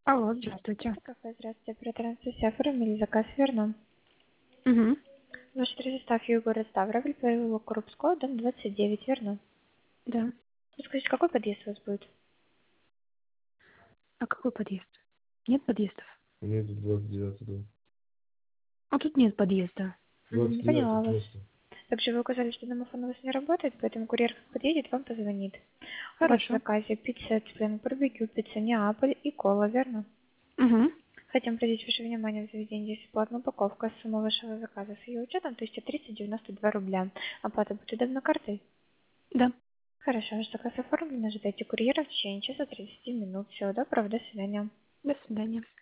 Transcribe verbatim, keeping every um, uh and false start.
Алло, здравствуйте. Это кафе, здравствуйте, оператор Анастасия, оформили заказ, верно? Угу. Ваш адрес Ставью, город Ставрополь, переулок Крупского, дом двадцать девять, верно? Да. Скажите, какой подъезд у вас будет? А какой подъезд? Нет подъездов? Нет, двадцать девятый, да. А тут нет подъезда. Мгм, двадцать девятый поняла вас. просто. Также вы указали, что домофон у вас не работает, поэтому курьер как подъедет, вам позвонит. У вас в Хорошо. заказе пицца, член барбекю, пицца Неаполь и кола, верно? Угу. Хотим обратить ваше внимание в заведении бесплатная упаковка, сумма вашего заказа с ее учетом, то есть триста девяносто два рубля. Оплата будет удобно картой? Да. Хорошо, ваш заказ оформлен, ожидайте курьера в течение часа тридцати минут. Всего доброго, до свидания. До свидания.